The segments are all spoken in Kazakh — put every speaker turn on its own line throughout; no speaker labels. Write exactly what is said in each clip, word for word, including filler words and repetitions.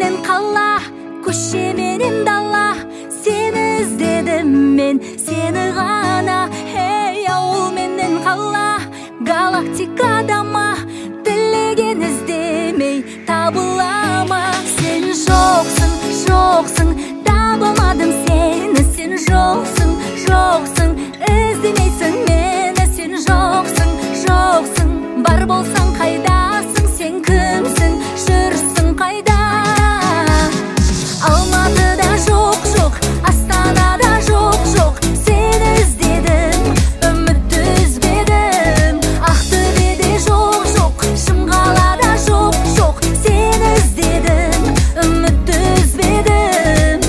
менен кала, көше менен дала, сени издедим мен, сени гана. Эй, ауыл менен кала, галактикадама, дилеген издемей табылама. Сен жоксуң, жоксуң, табылмадым сени. Сен жоксуң, жоксуң, издемейсиң мени. Сен жоксуң, жоксуң, бар болсаң кайдасың? Сен кимсиң, жүрсүң кайда? Алматыда жок жок, Астанада жок жок, сени издедим, үмүттү үзбедим. Актөбедө жок жок, Шымкалада жок жок, сени издедим, үмүттү үзбедим.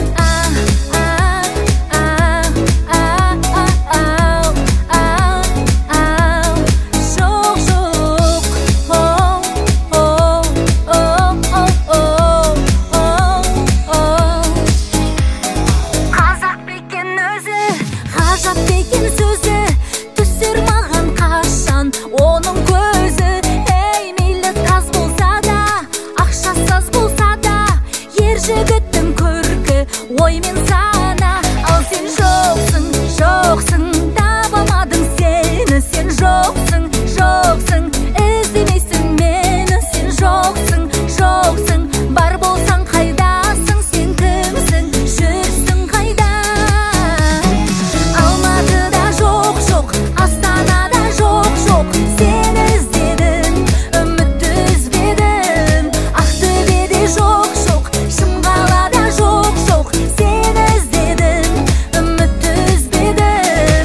Onun gözü, ey millet taz bolsa da, akşasız bolsa da, yer jigittin körkü, oy men sana. Al sen joksun, joksun, tabamadım seni. Sen joksun, joksun, izlemeysin meni. Sen joksun, joksun, bar bolsan kaydasın? Sen kimsin, жүрсүң kayda? Almatıda jok jok, Astanada jok jok, seni izledim, ümitті үзбедім. Ақтөбеде жок жок, Шымқалада жок жок, сені izledim, ümitті үзбедім.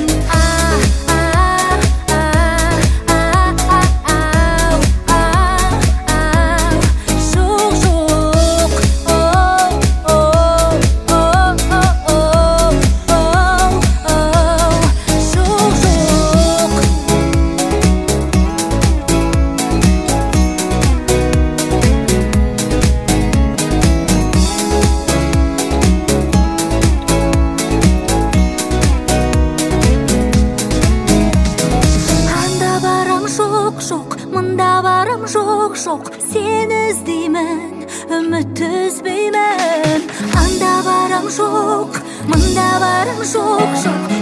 Жок жок, жок жок. Анда барам жок жок, мында барам жок жок, сени издеймин, үмүттү үзбеймин. Анда барам жок, мында барам жок жок,